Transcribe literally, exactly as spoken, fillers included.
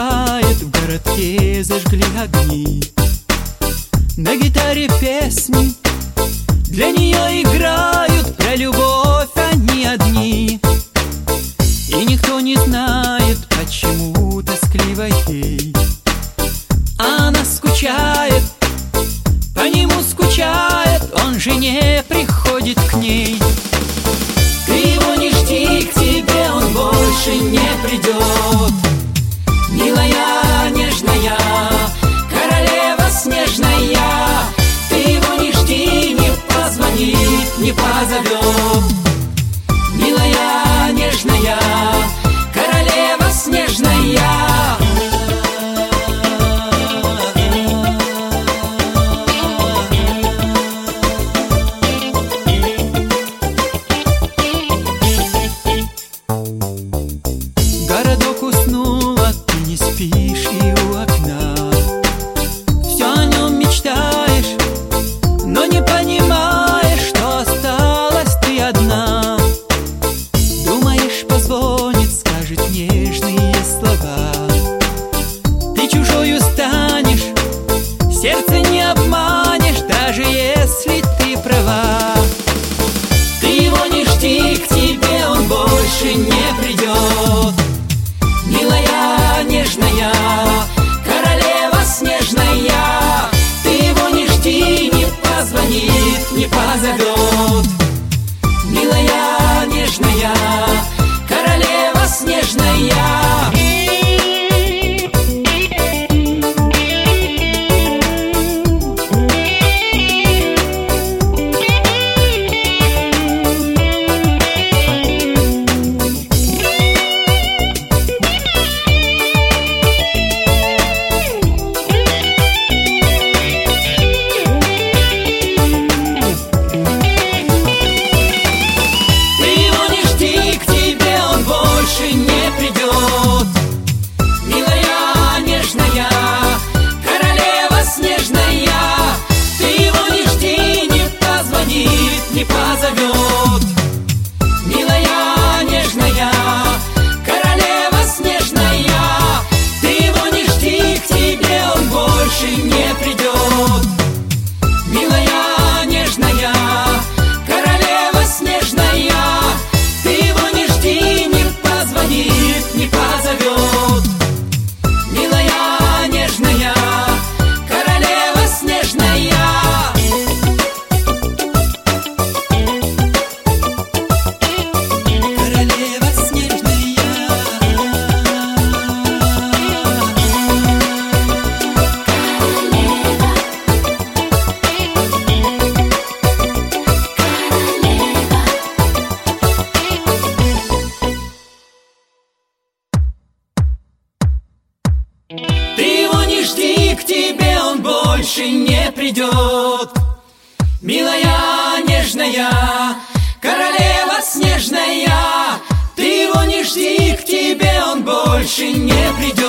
бывает, в городке зажгли огни. На гитаре песни для нее играют, про любовь они одни. И никто не знает, почему тоскливо ей. Она скучает, по нему скучает, он же не приходит к ней. Ты его не жди, к тебе он больше не придет. Милая, нежная, королева снежная, ты его не жди, не позвонит, не позовет. Милая, нежная, королева снежная. Городок уснул, а ты не спишь и у окна. Все о нем мечтаешь, но не понимаешь, что осталась ты одна. Думаешь, позвонит, скажет нежные слова. Ты чужою станешь, сердце не обманешь, даже если ты права. Ты его не жди, к тебе он больше не придет. Милая, нежная, королева снежная, ты его не жди, не позвонит, не позовет. Милая, нежная, королева снежная. Не позовет. Милая, нежная, королева снежная, ты его не жди, к тебе он больше не придет. Милая, нежная, королева снежная, ты его не жди, не позвонит, не позовет. Милая, нежная, королева снежная. Ты его не жди, к тебе он больше не придет. Милая, нежная, королева снежная, ты его не жди, к тебе он больше не придет.